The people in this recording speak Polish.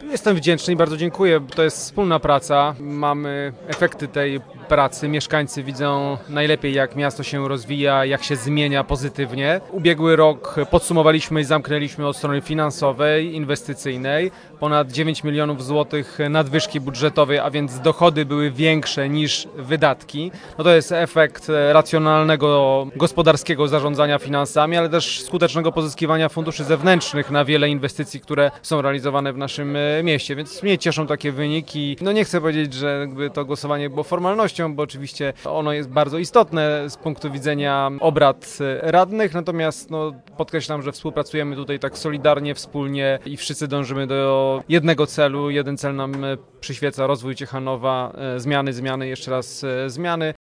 Jestem wdzięczny i bardzo dziękuję. To jest wspólna praca. Mamy efekty tej pracy. Mieszkańcy widzą najlepiej, jak miasto się rozwija, jak się zmienia pozytywnie. Ubiegły rok podsumowaliśmy i zamknęliśmy od strony finansowej, inwestycyjnej. Ponad 9 milionów złotych nadwyżki budżetowej, a więc dochody były większe niż wydatki. No to jest efekt racjonalnego, gospodarskiego zarządzania finansami, ale też skutecznego pozyskiwania funduszy zewnętrznych na wiele inwestycji, które są realizowane w naszym mieście, więc mnie cieszą takie wyniki. No nie chcę powiedzieć, że jakby to głosowanie było formalnością, bo oczywiście ono jest bardzo istotne z punktu widzenia obrad radnych, natomiast podkreślam, że współpracujemy tutaj tak solidarnie, wspólnie i wszyscy dążymy do jednego celu. Jeden cel nam przyświeca: rozwój Ciechanowa, zmiany, jeszcze raz zmiany.